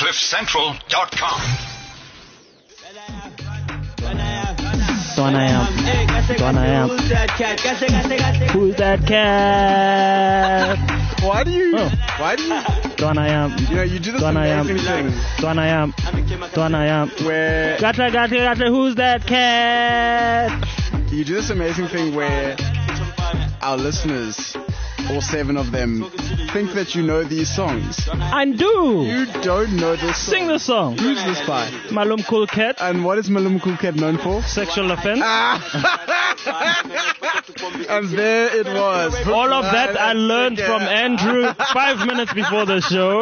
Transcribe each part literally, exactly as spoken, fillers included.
cliff central dot com. Don I am. Don I am. Who's that cat? Why do you? Oh. Why do you? Don I am. You know, you do this Don I am. amazing thing Don I am. Don I am. where Gotcha, gotcha, gotcha. Who's that cat? you do this amazing thing where our listeners, all seven of them, think that you know these songs. I do. You don't know this song. Sing the song. Who's this by? Malum Cool Cat. And what is Malum Cool Cat known for? Sexual offense. And there it was. All of that I learned from Andrew five minutes before the show.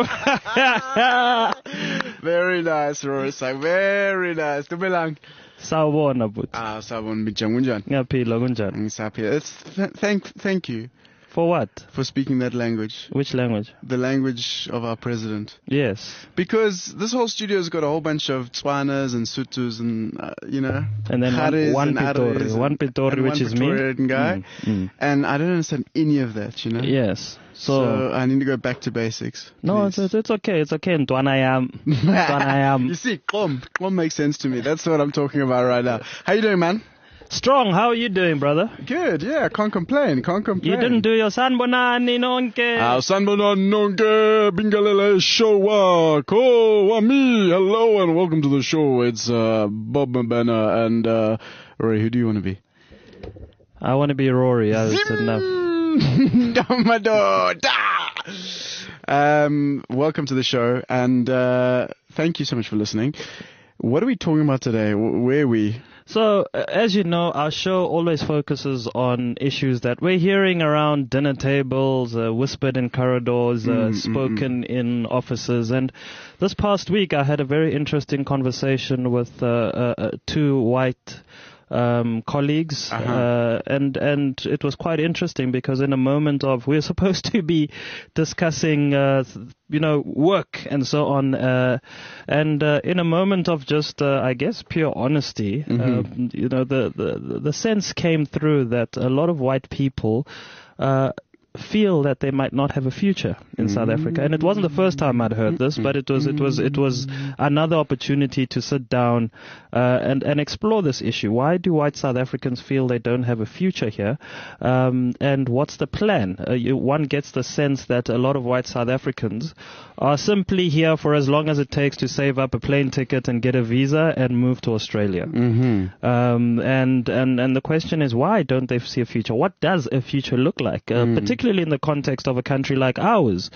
Very nice, Rosa. Very nice. Dumelang. Sawubona but. Ah, sabon bijangunjan. Ngiyaphila kunjani? Ngisaphila. It's th- thank thank you For what? for speaking that language. Which language? The language of our president. Yes. Because this whole studio's got a whole bunch of Tswanas and Sutus and, uh, you know, And then one, Haris one and Pitori. Aris One and- Pitori, and which one is me. Pretoриan guy. Mm, mm. And I don't understand any of that, you know? Yes. So, So I need to go back to basics. no, it's, please. it's it's okay. It's okay. Ntwanayam. Ntwanayam. You see, Qom. Qom makes sense to me. That's what I'm talking about right now. How you doing, man? Strong. How are you doing, brother? Good, yeah. Can't complain. Can't complain. You didn't do your sanbonani nonke. Ah, sanbona nonke bingalele show ko wami. Hello and welcome to the show. It's uh, Bob Mbana and uh, Rory. Who do you want to be? I want to be Rory. I was enough. Damado, da. Um, welcome to the show and uh, thank you so much for listening. What are we talking about today? Wh- Where are we? So, uh, as you know, our show always focuses on issues that we're hearing around dinner tables, uh, whispered in corridors, uh, Mm, mm, spoken in offices. And this past week, I had a very interesting conversation with uh, uh, uh, two white um, colleagues, Uh-huh. uh, and and it was quite interesting because in a moment of we're supposed to be discussing, uh, th- you know, work and so on, uh, and uh, in a moment of just, uh, I guess, pure honesty, um, you know, the, the the sense came through that a lot of white people Uh, feel that they might not have a future in South Africa, and it wasn't the first time I'd heard this, but it was it was it was another opportunity to sit down uh, and and explore this issue. Why do white South Africans feel they don't have a future here, um, and what's the plan? Uh, you, one gets the sense that a lot of white South Africans are simply here for as long as it takes to save up a plane ticket and get a visa and move to Australia. Mm-hmm. Um, and, and, and the question is, why don't they see a future? What does a future look like? Uh, particularly in the context of a country like ours.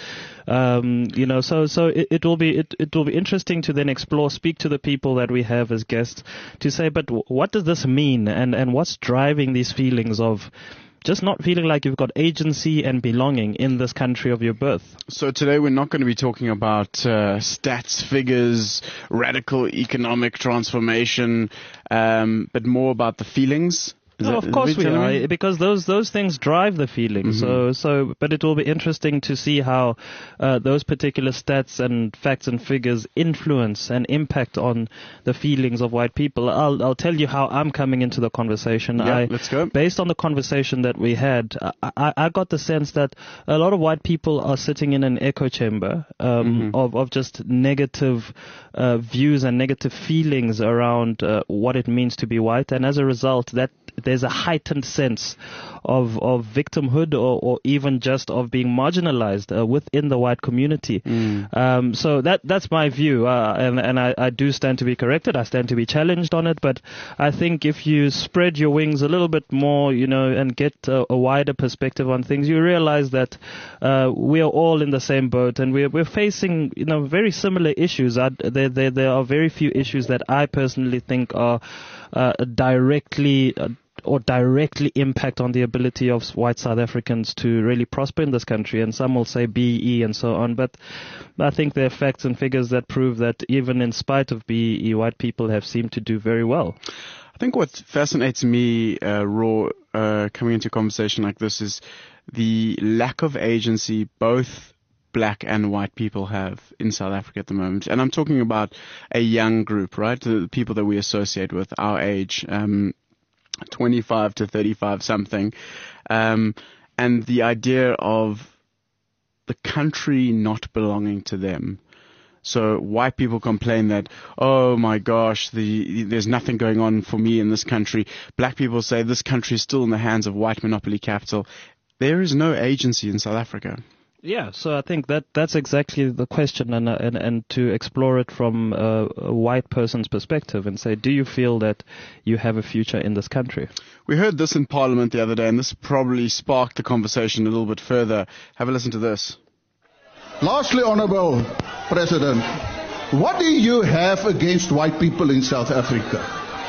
Um, you know, so, so it, it will be, it, it will be interesting to then explore, speak to the people that we have as guests to say, but w- what does this mean? And, and what's driving these feelings of just not feeling like you've got agency and belonging in this country of your birth? So today we're not going to be talking about uh, stats, figures, radical economic transformation, um, but more about the feelings. Is No, that- of is course what we you're telling are, me? because those those things drive the feelings. So so, but it will be interesting to see how uh, those particular stats and facts and figures influence and impact on the feelings of white people. I'll I'll tell you how I'm coming into the conversation. Yeah, I, let's go. Based on the conversation that we had, I, I, I got the sense that a lot of white people are sitting in an echo chamber um, of of just negative uh, views and negative feelings around uh, what it means to be white, and as a result, that there's a heightened sense of of victimhood or, or even just of being marginalized uh, within the white community. Um, so that that's my view, uh, and and I, I do stand to be corrected. I stand to be challenged on it. But I think if you spread your wings a little bit more, you know, and get a, a wider perspective on things, you realize that uh, we are all in the same boat, and we're we're facing, you know, very similar issues. I, there there there are very few issues that I personally think are uh, directly uh, or directly impact on the ability of white South Africans to really prosper in this country. And some will say B E E and so on. But I think there are facts and figures that prove that even in spite of B E E, white people have seemed to do very well. I think what fascinates me, uh, Raw, uh, coming into a conversation like this is the lack of agency both black and white people have in South Africa at the moment. And I'm talking about a young group, right? The people that we associate with, our age, um, twenty-five to thirty-five something. Um, and the idea of the country not belonging to them. So white people complain that, oh my gosh, the, there's nothing going on for me in this country. Black people say this country is still in the hands of white monopoly capital. There is no agency in South Africa. Yeah, so I think that that's exactly the question, and uh, and, and to explore it from uh, a white person's perspective and say, do you feel that you have a future in this country? We heard this in Parliament the other day, and this probably sparked the conversation a little bit further. Have a listen to this. Lastly, Honourable President, what do you have against white people in South Africa?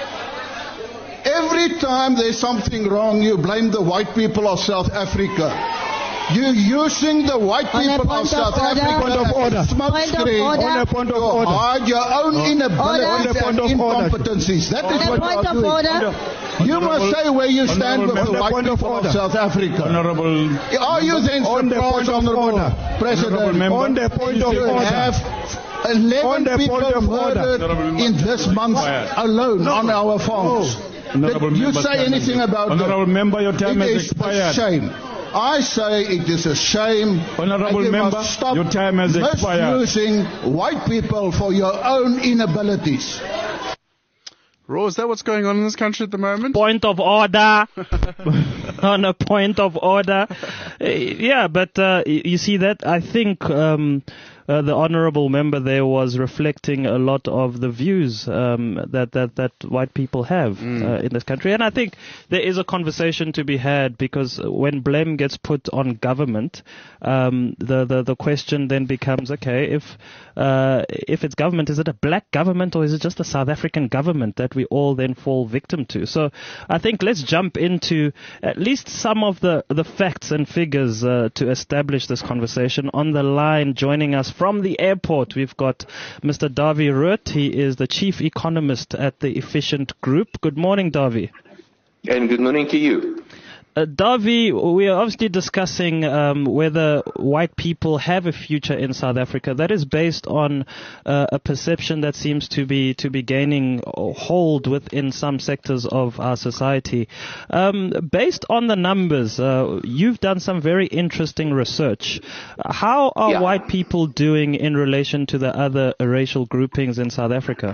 Every time there's something wrong, you blame the white people of South Africa. You're using the white people of South Africa point of order. as a smoke screen On a point of order. to hide your own inabilities and incompetencies. That is what you are doing. You must say where you stand with the white people of South Africa. Honorable, Are you then surprised, Honourable President, on the point of to order. have eleven people murdered in this month alone on our farms? Did you say anything about that? Honorable member, your time It has is expired. a shame. I say it is a shame. Honourable and you member, must stop your time has expired. misusing white people for your own inabilities. Raw, is that what's going on in this country at the moment? Point of order. On a point of order. Uh, yeah, but uh, you see that, I think um, uh, the honourable member there was reflecting a lot of the views um, that, that, that white people have mm. uh, in this country. And I think there is a conversation to be had, because when blame gets put on government, um, the, the, the question then becomes, okay, if uh, if it's government, is it a black government or is it just a South African government that we all then fall victim to? So I think let's jump into at least some of the, the facts and figures uh, to establish this conversation. On the line, joining us from the airport, we've got Mister Dawie Rood. He is the chief economist at the Efficient Group. Good morning, Dawie. And good morning to you. Uh, Dawie, we are obviously discussing um, whether white people have a future in South Africa. That is based on uh, a perception that seems to be to be gaining hold within some sectors of our society. Um, based on the numbers, uh, you've done some very interesting research. How are yeah. white people doing in relation to the other racial groupings in South Africa?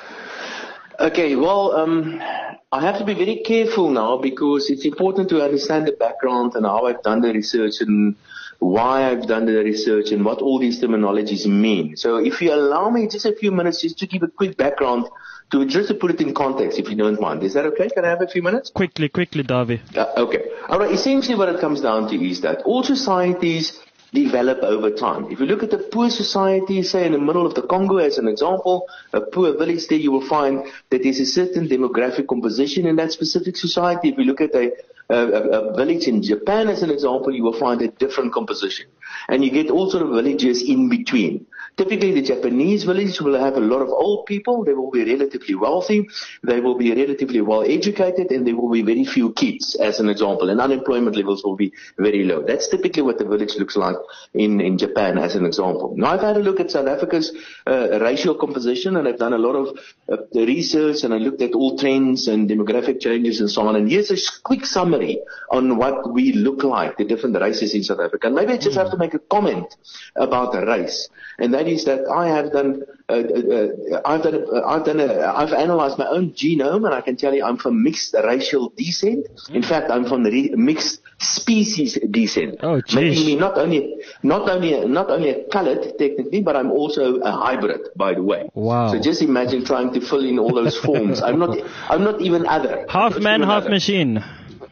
Okay, well, um, I have to be very careful now, because it's important to understand the background and how I've done the research and why I've done the research and what all these terminologies mean. So if you allow me just a few minutes just to give a quick background to just to put it in context, if you don't mind. Is that okay? Can I have a few minutes? Quickly, quickly, Dawie. Uh, okay. All right. Essentially what it comes down to is that all societies develop over time. If you look at a poor society, say in the middle of the Congo as an example, a poor village there, you will find that there's a certain demographic composition in that specific society. If you look at a, a, a village in Japan as an example, you will find a different composition. And you get all sort of villages in between. Typically, the Japanese village will have a lot of old people. They will be relatively wealthy. They will be relatively well educated, and there will be very few kids, as an example. And unemployment levels will be very low. That's typically what the village looks like in, in Japan, as an example. Now, I've had a look at South Africa's uh, racial composition, and I've done a lot of uh, research, and I looked at all trends and demographic changes and so on. And here's a quick summary on what we look like, the different races in South Africa. And maybe I just have to make a comment about race. And that is that I have done, uh, uh, I've done, uh, I've done, a, I've analyzed my own genome, and I can tell you I'm from mixed racial descent. In fact, I'm from the re- mixed species descent, oh, making me not only, not only, not only a colored technically, but I'm also a hybrid, by the way. Wow! So just imagine trying to fill in all those forms. I'm not, I'm not even other. Half man, half other. Machine.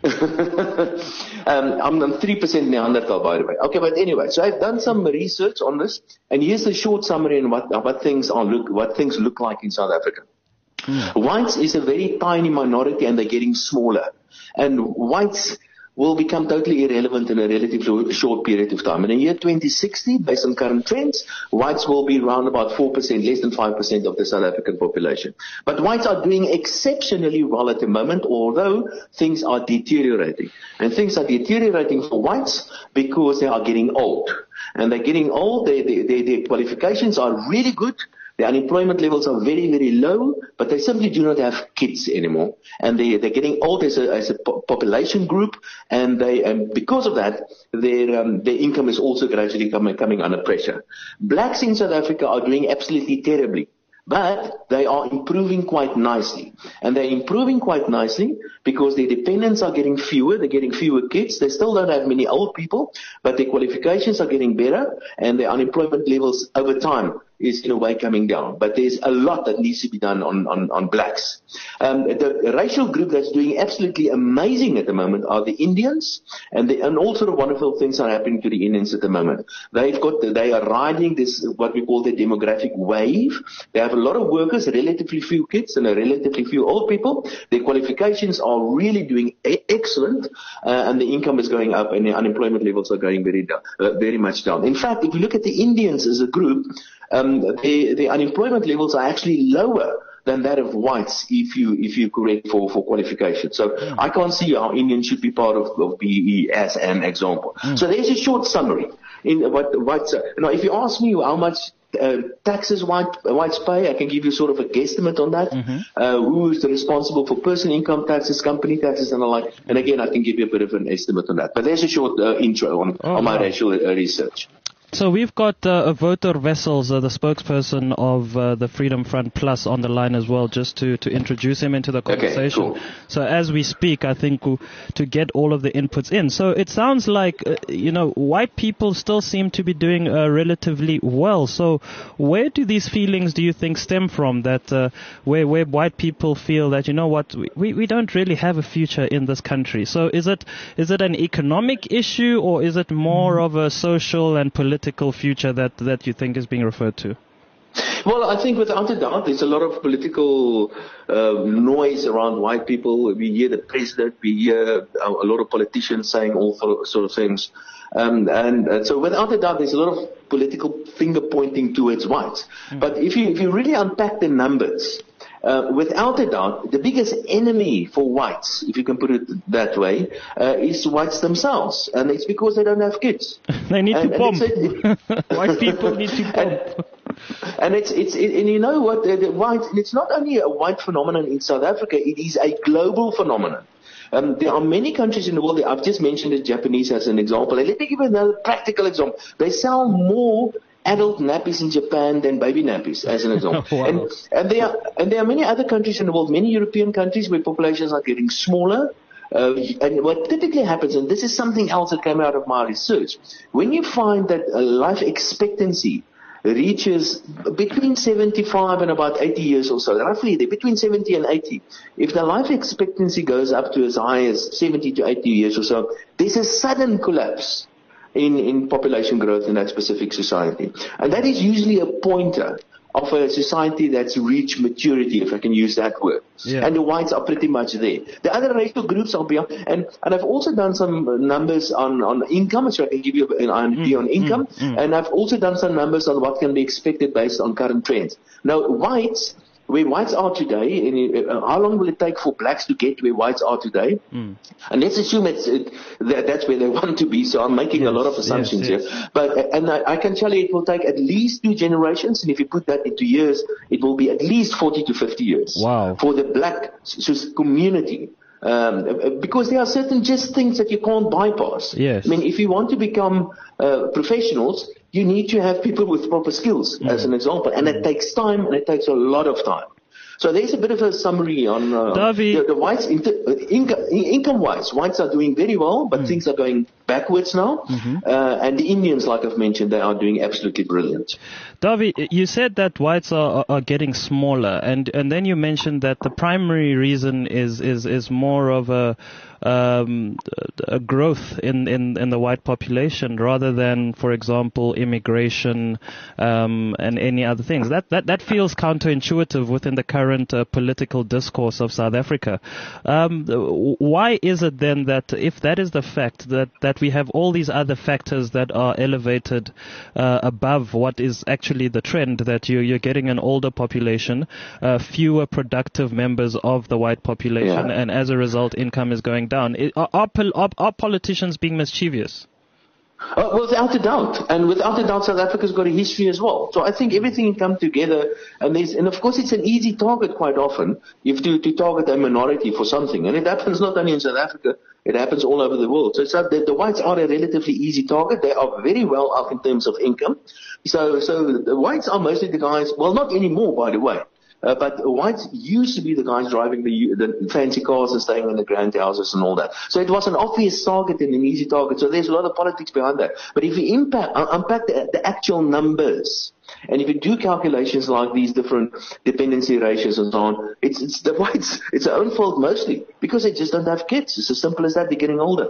um, I'm, I'm three percent Neanderthal, by the way. Okay, but anyway, so I've done some research on this, and here's a short summary on what, what things are look, what things look like in South Africa. Mm. Whites is a very tiny minority, and they're getting smaller. And whites will become totally irrelevant in a relatively short period of time. In the year twenty sixty, based on current trends, whites will be around about four percent, less than five percent of the South African population. But whites are doing exceptionally well at the moment, although things are deteriorating. And things are deteriorating for whites because they are getting old. and they're getting old. They, they, they, their qualifications are really good. The unemployment levels are very, very low, but they simply do not have kids anymore. And they, they're getting old as a, as a po- population group, and they, and because of that, their, um, their income is also gradually coming, coming under pressure. Blacks in South Africa are doing absolutely terribly, but they are improving quite nicely. And they're improving quite nicely because their dependents are getting fewer, they're getting fewer kids, they still don't have many old people, but their qualifications are getting better, and their unemployment levels over time is in a way coming down. But there's a lot that needs to be done on, on, on blacks. Um, the racial group that's doing absolutely amazing at the moment are the Indians, and, the, and all sort of wonderful things are happening to the Indians at the moment. They've got, the, they are riding this, what we call the demographic wave. They have a lot of workers, relatively few kids, and a relatively few old people. Their qualifications are really doing a- excellent, uh, and the income is going up, and the unemployment levels are going very down, uh, very much down. In fact, if you look at the Indians as a group, Um, the, the unemployment levels are actually lower than that of whites if you if you correct for, for qualification. So mm. I can't see how Indians should be part of, of B E E as an example. Mm. So there's a short summary in what whites. Now, if you ask me how much uh, taxes white, whites pay, I can give you sort of a guesstimate on that. Mm-hmm. Uh, who is responsible for personal income taxes, company taxes, and the like. And again, I can give you a bit of an estimate on that. But there's a short uh, intro on, oh, on my wow. racial uh, research. So we've got uh, Wouter Wessels, uh, the spokesperson of uh, the Freedom Front Plus, on the line as well, just to, to introduce him into the conversation. Okay, cool. So as we speak, I think uh, to get all of the inputs in. So it sounds like, uh, you know, white people still seem to be doing uh, relatively well. So where do these feelings, do you think, stem from, that uh, where, where white people feel that, you know what, we, we don't really have a future in this country? So is it is it an economic issue, or is it more of a social and political future that, that you think is being referred to? Well, I think without a doubt, there's a lot of political uh, noise around white people. We hear the president, we hear a, a lot of politicians saying all sort of things. Um, and, and so without a doubt, there's a lot of political finger pointing towards whites. Mm. But if you, if you really unpack the numbers, Uh, without a doubt, the biggest enemy for whites, if you can put it that way, uh, is whites themselves. And it's because they don't have kids. They need and, to pump. A, White people need to pump. And, and it's, it's, it, and you know what, the, the white, it's not only a white phenomenon in South Africa, it is a global phenomenon. Um, there are many countries in the world, I've just mentioned the Japanese as an example, and let me give you another practical example. They sell more adult nappies in Japan than baby nappies, as an example. Wow. And, and there are, and there are many other countries in the world, many European countries where populations are getting smaller. Uh, and what typically happens, and this is something else that came out of my research, when you find that uh, life expectancy reaches between seventy-five and about eighty years or so, roughly there, between seventy and eighty. If the life expectancy goes up to as high as seventy to eighty years or so, there's a sudden collapse in, in population growth in that specific society. And that is usually a pointer of a society that's reached maturity, if I can use that word. Yeah. And the whites are pretty much there. The other racial groups are beyond, and, and I've also done some numbers on, on income, so I can give you an idea mm, on income, mm, mm. and I've also done some numbers on what can be expected based on current trends. Now, whites, where whites are today, and uh, how long will it take for blacks to get where whites are today? Mm. And let's assume it's, it, that that's where they want to be, so I'm making yes, a lot of assumptions yes, yes. here. But, uh, and I, I can tell you it will take at least two generations, and if you put that into years, it will be at least forty to fifty years. Wow. For the black community. Um, because there are certain just things that you can't bypass. Yes. I mean, if you want to become uh, professionals, you need to have people with proper skills, mm. as an example. And it takes time, and it takes a lot of time. So there's a bit of a summary on uh, the, the whites, inter, uh, income, income-wise. Whites are doing very well, but mm. things are going backwards now. Mm-hmm. Uh, and the Indians, like I've mentioned, they are doing absolutely brilliant. Davi, you said that whites are, are getting smaller, and, and then you mentioned that the primary reason is, is, is more of a, um, a growth in, in, in the white population rather than, for example, immigration um, and any other things. That, that, that feels counterintuitive within the current uh, political discourse of South Africa. Um, why is it then that if that is the fact, that, that we have all these other factors that are elevated uh, above what is actually the trend, that you, you're getting an older population, uh, fewer productive members of the white population, yeah. and as a result, income is going down. Are, are, are, are politicians being mischievous? Uh, without a doubt, and without a doubt, South Africa's got a history as well. So I think everything can come together, and there's, and of course, it's an easy target quite often. You have to, to target a minority for something, and it happens not only in South Africa, it happens all over the world. So, so the, the whites are a relatively easy target. They are very well off in terms of income. So, so the whites are mostly the guys. Well, not anymore, by the way. Uh, but whites used to be the guys driving the, the fancy cars and staying in the grand houses and all that. So it was an obvious target and an easy target. So there's a lot of politics behind that. But if you impact, uh, unpack the, the actual numbers, and if you do calculations like these different dependency ratios and so on, it's, it's the whites, it's their own fault mostly, because they just don't have kids. It's as simple as that. They're getting older.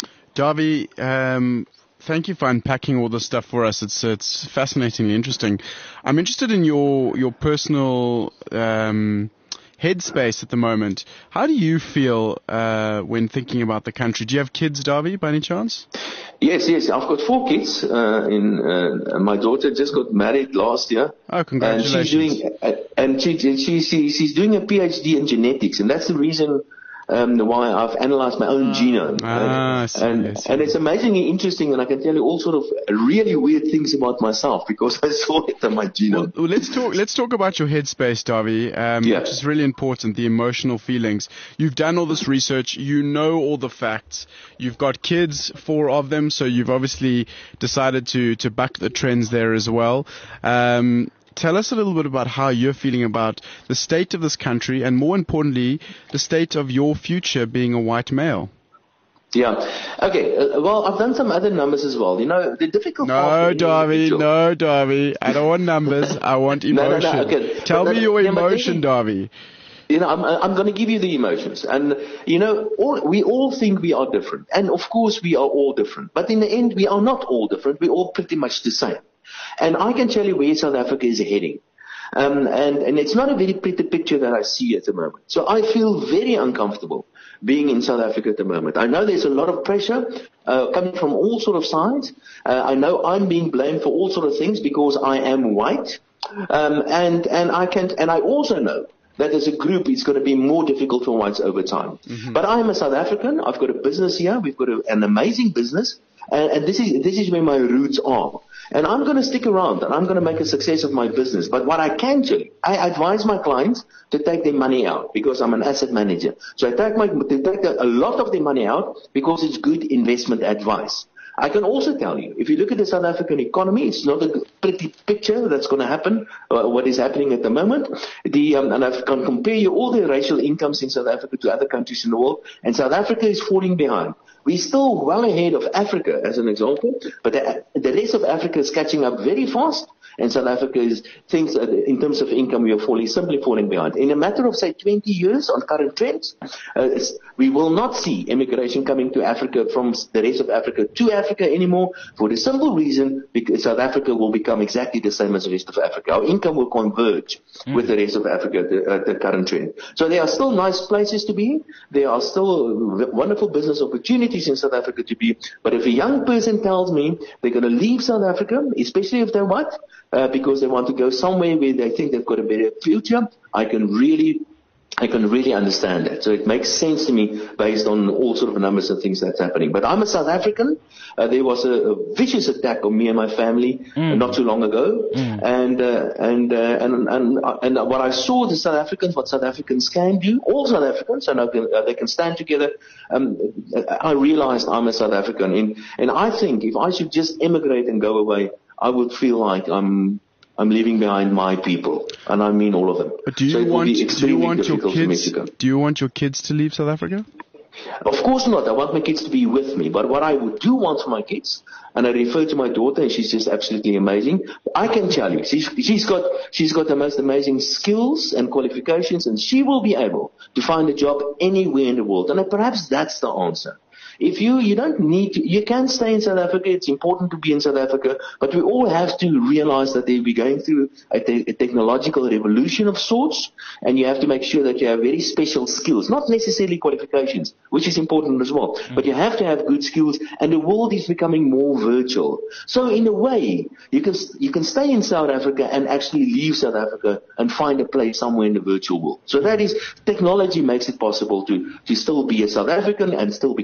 Davy, um, thank you for unpacking all this stuff for us. It's it's fascinatingly interesting. I'm interested in your your personal um, headspace at the moment. How do you feel uh, when thinking about the country? Do you have kids, Davy, by any chance? Yes, yes. I've got four kids. Uh, in uh, my daughter just got married last year. Oh, congratulations! And she's doing uh, and she, she she she's doing a PhD in genetics, and that's the reason. Um, why I've analyzed my own genome. Ah, uh, I see, and, I see. and it's amazingly interesting, and I can tell you all sort of really weird things about myself because I saw it in my genome. Well, well, let's talk. Let's talk about your headspace, Davy, um, yeah. which is really important. The emotional feelings. You've done all this research. You know all the facts. You've got kids, four of them, so you've obviously decided to to buck the trends there as well. Um, Tell us a little bit about how you're feeling about the state of this country and, more importantly, the state of your future being a white male. Yeah. Okay. Uh, well, I've done some other numbers as well. You know, the difficult part. No, Davy, no, Davy. I don't want numbers. I want emotion. no, no, no, okay. Tell but me your yeah, emotion, Davy. You know, I'm, I'm going to give you the emotions. And, you know, all, we all think we are different. And, of course, we are all different. But in the end, we are not all different. We're all pretty much the same. And I can tell you where South Africa is heading. Um, and, and it's not a very pretty picture that I see at the moment. So I feel very uncomfortable being in South Africa at the moment. I know there's a lot of pressure uh, coming from all sort of sides. Uh, I know I'm being blamed for all sort of things because I am white. Um, and, and I can, and I also know that as a group it's going to be more difficult for whites over time. Mm-hmm. But I'm a South African. I've got a business here. We've got a, an amazing business. And, and this is this is where my roots are. And I'm going to stick around and I'm going to make a success of my business. But what I can do, I advise my clients to take their money out because I'm an asset manager. So I take my to take a lot of their money out because it's good investment advice. I can also tell you, if you look at the South African economy, it's not a pretty picture that's going to happen, uh, what is happening at the moment. The, um, and I can compare you all the racial incomes in South Africa to other countries in the world, and South Africa is falling behind. We're still well ahead of Africa, as an example, but the, the rest of Africa is catching up very fast, and South Africa is thinks that in terms of income we are falling, simply falling behind. In a matter of, say, twenty years on current trends, uh, we will not see immigration coming to Africa from the rest of Africa to Africa anymore for the simple reason because South Africa will become exactly the same as the rest of Africa. Our income will converge mm. with the rest of Africa at the, at the current trend. So there are still nice places to be. There are still wonderful business opportunities in South Africa to be. But if a young person tells me they're going to leave South Africa, especially if they're white, uh, because they want to go somewhere where they think they've got a better future, I can really I can really understand that. So it makes sense to me based on all sort of numbers and things that's happening. But I'm a South African. Uh, there was a, a vicious attack on me and my family mm. not too long ago. Mm. And, uh, and, uh, and, and, and what I saw the South Africans, what South Africans can do, all South Africans, and I can, uh, they can stand together. Um, I realized I'm a South African. And, and I think if I should just immigrate and go away, I would feel like I'm, I'm leaving behind my people, and I mean all of them. But do you so want, do you want your kids, do you want your kids to leave South Africa? Of course not. I want my kids to be with me. But what I would do want for my kids, and I refer to my daughter, and she's just absolutely amazing. I can tell you, she's, she's got, she's got the most amazing skills and qualifications, and she will be able to find a job anywhere in the world. And perhaps that's the answer. If you, you don't need to, you can stay in South Africa. It's important to be in South Africa, but we all have to realize that they'll be going through a, te- a technological revolution of sorts, and you have to make sure that you have very special skills, not necessarily qualifications, which is important as well, mm-hmm. but you have to have good skills, and the world is becoming more virtual. So in a way, you can, you can stay in South Africa and actually leave South Africa and find a place somewhere in the virtual world. So that is, technology makes it possible to, to still be a South African and still become, and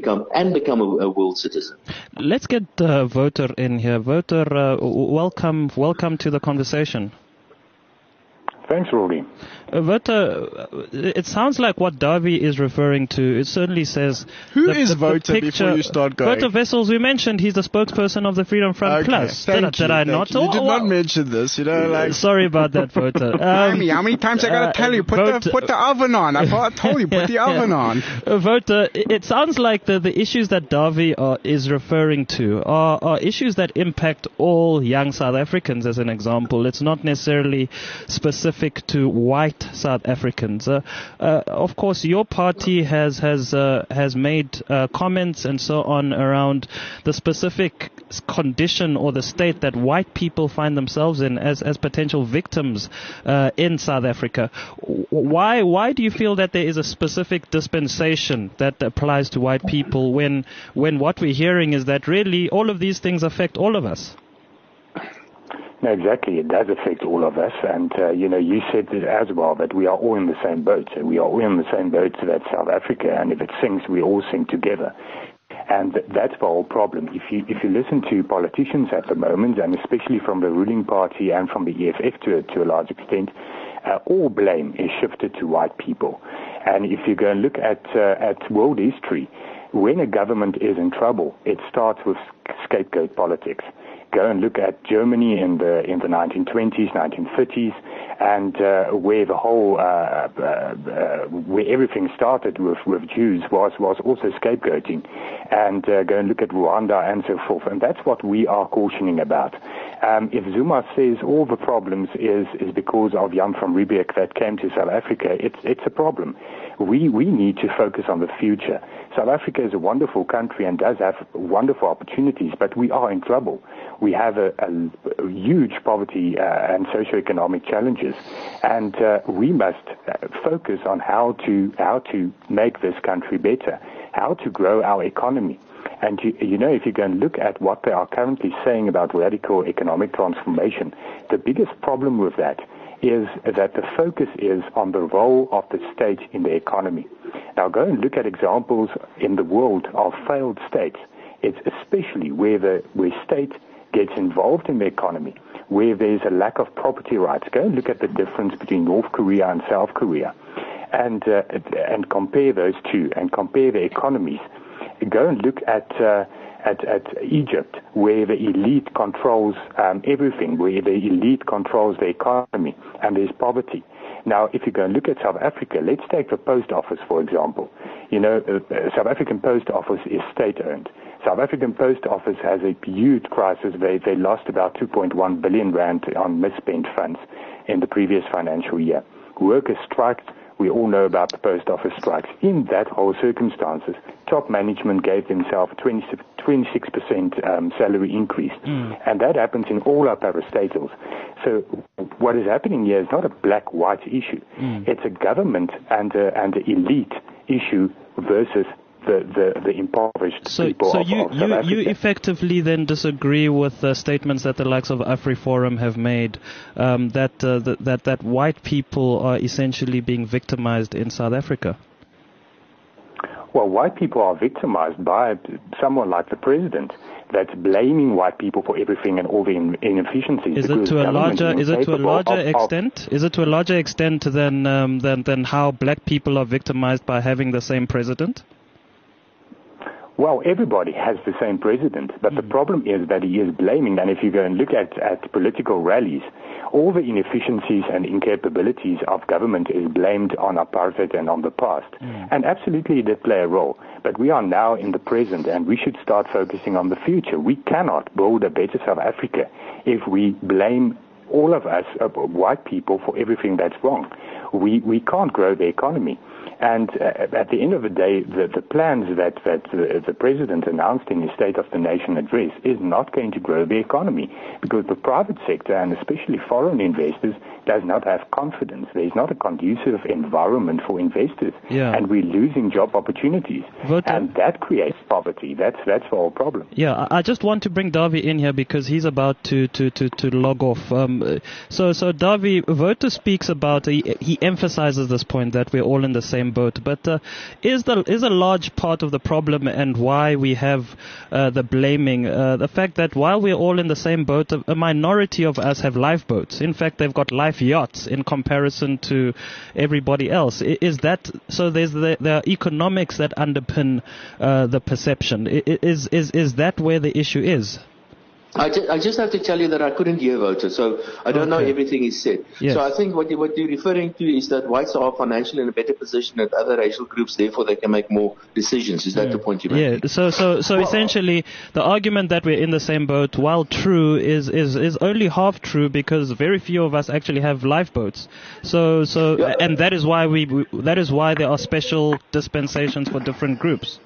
can become a, a world citizen. Let's get uh, Wouter in here. Wouter, uh, welcome, welcome to the conversation. Thanks, Rory. Uh, Wouter, it sounds like what Davy is referring to. It certainly says... Who the, is the, the Wouter picture, before you start going? Wouter Wessels, we mentioned he's the spokesperson of the Freedom Front Okay, Plus. thank Did, I- you, did I thank not? You, you did Oh, not wow. mention this, you know, like... Sorry about that, Wouter. Um, how many times I gotta uh, tell you, put Wouter- the, put the oven on. I thought I told you, put the oven on. Uh, Wouter, it it sounds like the, the issues that Davy are, is referring to are, are issues that impact all young South Africans, as an example. It's not necessarily specific to white South Africans. Uh, uh, of course, your party has has uh, has made uh, comments and so on around the specific condition or the state that white people find themselves in as, as potential victims uh, in South Africa. Why why do you feel that there is a specific dispensation that applies to white people when when what we're hearing is that really all of these things affect all of us? No, exactly. It does affect all of us. And, uh, you know, you said it as well that we are all in the same boat. We are all in the same boat, so that's South Africa. And if it sinks, we all sink together. And that's the whole problem. If you if you listen to politicians at the moment, and especially from the ruling party and from the E F F to, to a large extent, uh, all blame is shifted to white people. And if you go and look at uh, at world history, when a government is in trouble, it starts with scapegoat politics. Go and look at Germany in the in the nineteen twenties, nineteen thirties, and uh, where the whole uh, uh, uh, where everything started with, with Jews was was also scapegoating, and uh, go and look at Rwanda and so forth. And that's what we are cautioning about. Um, if Zuma says all the problems is is because of Jan van Riebeeck that came to South Africa, it's it's a problem. We we need to focus on the future. South Africa is a wonderful country and does have wonderful opportunities, but we are in trouble. We have a, a, a huge poverty uh, and socioeconomic challenges, and uh, we must uh, focus on how to how to make this country better, how to grow our economy. And you, you know, if you go and look at what they are currently saying about radical economic transformation, the biggest problem with that is that the focus is on the role of the state in the economy. Now go and look at examples in the world of failed states. It's especially where the where state gets involved in the economy, where there's a lack of property rights. Go and look at the difference between North Korea and South Korea, and uh, and compare those two, and compare the economies. Go and look at uh, at, at Egypt, where the elite controls um, everything, where the elite controls the economy, and there's poverty. Now, if you go and look at South Africa, let's take the post office, for example. You know, uh, South African post office is state-owned. South African post office has a huge crisis. They they lost about two point one billion rand on misspent funds in the previous financial year. Workers striked. We all know about the post office strikes. In that whole circumstances, top management gave themselves twenty-six percent um, salary increase. Mm. And that happens in all our parastatals. So what is happening here is not a black-white issue. Mm. It's a government and a, and an elite issue versus the, the, the impoverished so, people so of, you, of South you, Africa. you effectively then disagree with the statements that the likes of AfriForum have made, um, that, uh, that, that that white people are essentially being victimized in South Africa? Well, white people are victimized by someone like the president that's blaming white people for everything and all the inefficiencies. Is it to a larger? Is it to a larger of, extent? Of, is it to a larger extent than um, than than how black people are victimized by having the same president? Well, everybody has the same president, but the problem is that he is blaming, and if you go and look at, at political rallies, all the inefficiencies and incapabilities of government is blamed on apartheid and on the past. Mm. And absolutely it did play a role. But we are now in the present, and we should start focusing on the future. We cannot build a better South Africa if we blame all of us, uh, white people, for everything that's wrong. We, we can't grow the economy. And uh, at the end of the day, the, the plans that, that the, the president announced in his State of the Nation address is not going to grow the economy, because the private sector, and especially foreign investors, does not have confidence. There's not a conducive environment for investors, yeah. and we're losing job opportunities. But, uh, and that creates poverty. That's that's the whole problem. Yeah, I just want to bring Davy in here because he's about to, to, to, to log off. Um, so, so Davy, Wouter speaks about, he, he emphasizes this point that we're all in the same boat. But uh, is the is a large part of the problem and why we have uh, the blaming uh, the fact that while we're all in the same boat, a, a minority of us have lifeboats. In fact, they've got life yachts in comparison to everybody else. I, is that so? There's the, there are economics that underpin uh, the perception. I, is is is that where the issue is? I just, I just have to tell you that I couldn't hear Wouter, so I don't okay. know everything he said. Yes. So I think what, you, what you're referring to is that whites are financially in a better position than other racial groups, therefore they can make more decisions. Is that yeah. the point you make? Yeah, so so, so well, essentially the argument that we're in the same boat, while true, is, is, is only half true because very few of us actually have lifeboats. So so yeah. and that is why we, we that is why there are special dispensations for different groups.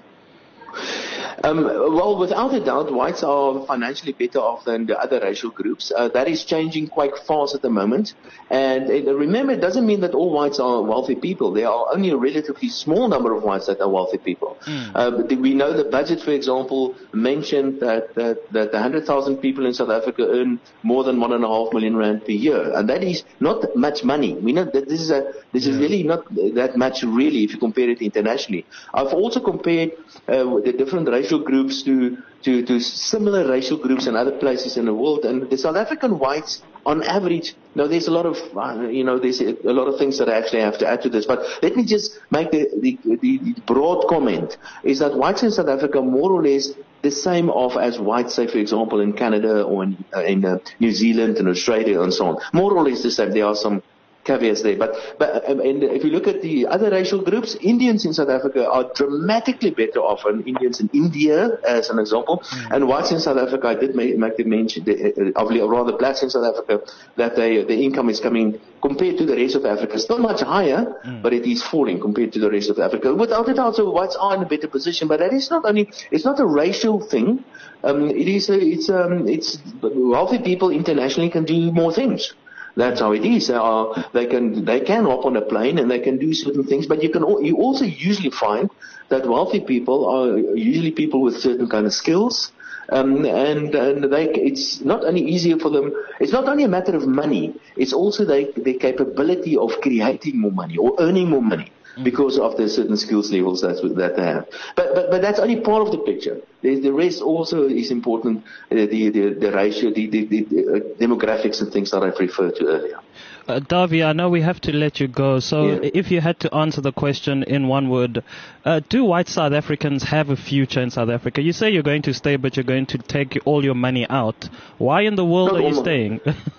Um, well, without a doubt, whites are financially better off than the other racial groups. Uh, that is changing quite fast at the moment. And uh, remember, it doesn't mean that all whites are wealthy people. There are only a relatively small number of whites that are wealthy people. Mm. Uh, but we know the budget, for example, mentioned that that, that one hundred thousand people in South Africa earn more than one and a half million rand per year, and that is not much money. We know that this is a this yeah. is really not that much, really, if you compare it internationally. I've also compared uh, the different racial groups to, to, to similar racial groups in other places in the world, and the South African whites, on average, now there's a lot of, uh, you know, there's a, a lot of things that I actually have to add to this, but let me just make the, the, the, the broad comment, is that whites in South Africa more or less the same off as whites, say, for example, in Canada or in, uh, in uh, New Zealand and Australia and so on. More or less the same. There are some caveats there. But, but um, and if you look at the other racial groups, Indians in South Africa are dramatically better off than Indians in India, as an example. Mm. And whites in South Africa, I did make, make the mention, the, uh, or rather blacks in South Africa, that they, the income is coming, compared to the rest of Africa, still much higher, mm. but it is falling compared to the rest of Africa. Without a doubt, so whites are in a better position. But that is not only, it's not a racial thing. Um, it is, a, it's, um, it's, wealthy people internationally can do more things. That's how it is. They, are, they can they can hop on a plane and they can do certain things, but you can you also usually find that wealthy people are usually people with certain kind of skills, um, and and they it's not only easier for them. It's not only a matter of money. It's also their their capability of creating more money or earning more money because of the certain skills levels that that they have. But but but that's only part of the picture. The, the rest also is important. Uh, the, the the ratio, the, the, the demographics and things that I've referred to earlier. Uh, Dawie, I know we have to let you go. So yeah. if you had to answer the question in one word, uh, do white South Africans have a future in South Africa? You say you're going to stay, but you're going to take all your money out. Why in the world Not are you my, staying?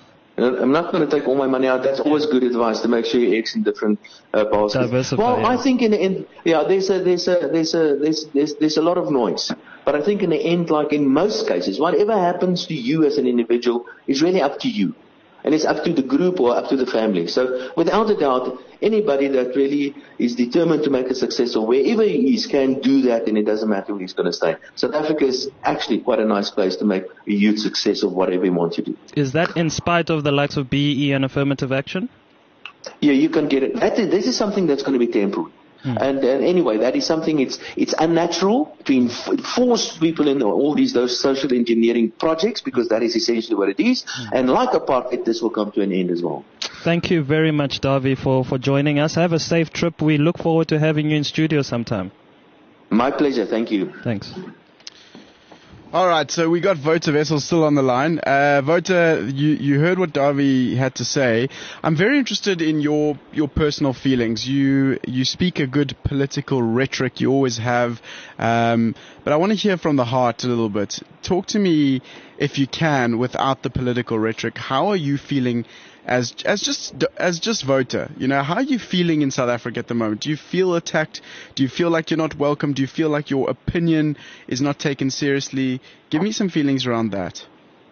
I'm not going to take all my money out. That's always good advice, to make sure you eggs in different uh, baskets. Diversify, well, yeah. I think in the end, yeah, there's a there's a there's a there's there's there's a lot of noise. But I think in the end, like in most cases, whatever happens to you as an individual is really up to you. And it's up to the group or up to the family. So without a doubt, anybody that really is determined to make a success or wherever he is can do that, and it doesn't matter where he's going to stay. South Africa is actually quite a nice place to make a huge success of whatever he wants to do. Is that in spite of the likes of B E E and affirmative action? Yeah, you can get it. That is, this is something that's going to be temporary. Hmm. And, and anyway, that is something, it's it's unnatural to enf- force people in all these those social engineering projects, because that is essentially what it is. Hmm. And like apartheid, this will come to an end as well. Thank you very much, Dawie, for, for joining us. Have a safe trip. We look forward to having you in studio sometime. My pleasure. Thank you. Thanks. All right, so we got Wouter Wessels still on the line. Uh, Wouter, you, you heard what Dawie had to say. I'm very interested in your, your personal feelings. You you speak a good political rhetoric, you always have, um, but I want to hear from the heart a little bit. Talk to me, if you can, without the political rhetoric. How are you feeling as as just as just Wouter? You know, how are you feeling in South Africa at the moment? Do you feel attacked? Do you feel like you're not welcome? Do you feel like your opinion is not taken seriously? Give me some feelings around that.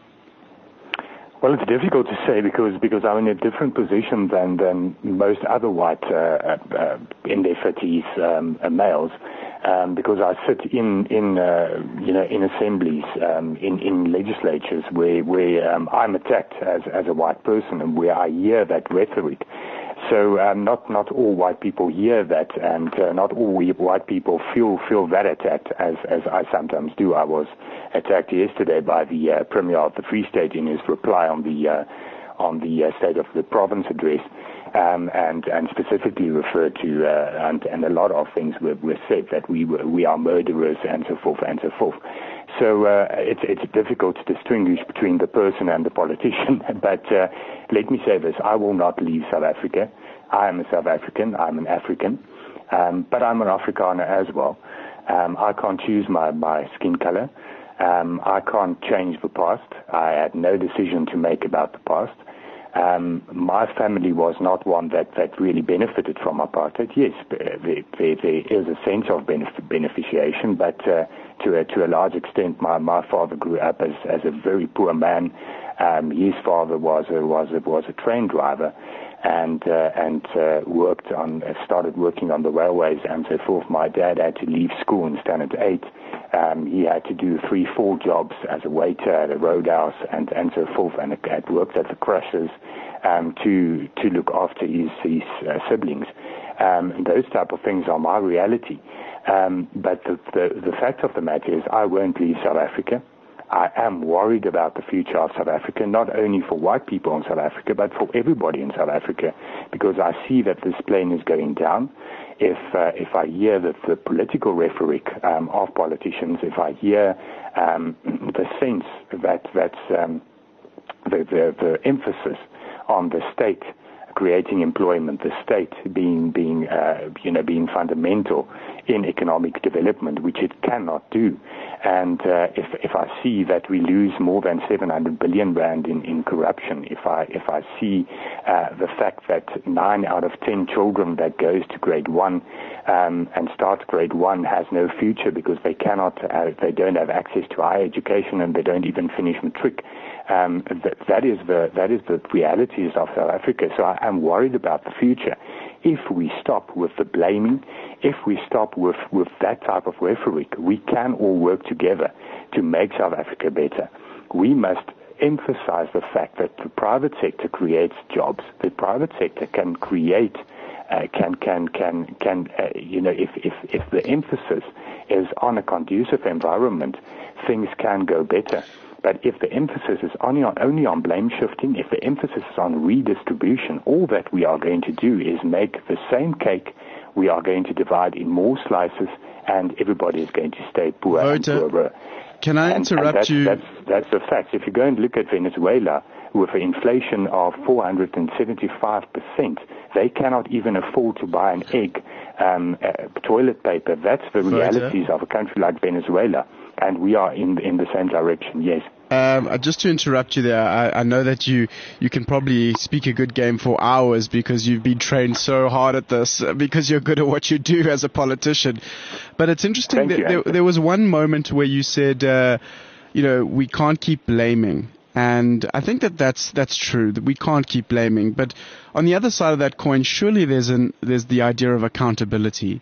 Well, it's difficult to say because because I'm in a different position than than most other white uh, uh, in their fifties um, uh, males. Um, because I sit in in uh, you know in assemblies, um, in in legislatures where where um, I'm attacked as as a white person and where I hear that rhetoric. So um, not not all white people hear that, and uh, not all white people feel feel that attacked as as I sometimes do. I was attacked yesterday by the uh, Premier of the Free State in his reply on the uh, on the uh, State of the Province address. um, and and specifically referred to, uh, and, and a lot of things were, were said that we were, we are murderers and so forth and so forth. So uh, it's it's difficult to distinguish between the person and the politician. But uh, let me say this: I will not leave South Africa. I am a South African. I'm an African, um, but I'm an Afrikaner as well. Um, I can't choose my, my skin color. Um, I can't change the past. I had no decision to make about the past. Um, my family was not one that, that really benefited from apartheid. Yes, there, there, there is a sense of benef- beneficiation, but uh, to, a, to a large extent, my, my father grew up as, as a very poor man. Um, his father was a, was a, was a train driver. And uh, and uh, worked on, uh, started working on the railways and so forth. My dad had to leave school in standard eight. Um, he had to do three, four jobs as a waiter at a roadhouse and, and so forth, and had worked at the crushers um, to to look after his his uh, siblings. Um, and those type of things are my reality. Um, but the, the the fact of the matter is, I won't leave South Africa. I am worried about the future of South Africa, not only for white people in South Africa, but for everybody in South Africa, because I see that this plane is going down. If uh, if I hear the, the political rhetoric um, of politicians, if I hear um, the sense that that's um, the, the the emphasis on the state creating employment, the state being being uh, you know being fundamental in economic development, which it cannot do. And uh, if if I see that we lose more than seven hundred billion rand in, in corruption, if I if I see uh, the fact that nine out of ten children that goes to grade one um, and starts grade one has no future because they cannot uh, they don't have access to higher education and they don't even finish matric. Um, that, that is the that is the realities of South Africa. So I am worried about the future. If we stop with the blaming, if we stop with, with that type of rhetoric, we can all work together to make South Africa better. We must emphasize the fact that the private sector creates jobs. The private sector can create, uh, can can can can uh, you know, if if if the emphasis is on a conducive environment, things can go better. But if the emphasis is only on, only on blame shifting, if the emphasis is on redistribution, all that we are going to do is make the same cake. We are going to divide in more slices, and everybody is going to stay poor Voter, and poorer. Can I and, interrupt and that's, you? That's, that's the fact. If you go and look at Venezuela, with an inflation of four hundred seventy-five percent, they cannot even afford to buy an egg, um, uh, toilet paper. That's the realities of a country like Venezuela. And we are in in the same direction, yes. Um, just to interrupt you there, I, I know that you, you can probably speak a good game for hours because you've been trained so hard at this, because you're good at what you do as a politician. But it's interesting that there, there was one moment where you said, uh, you know, we can't keep blaming. And I think that that's, that's true, that we can't keep blaming. But on the other side of that coin, surely there's an, there's the idea of accountability.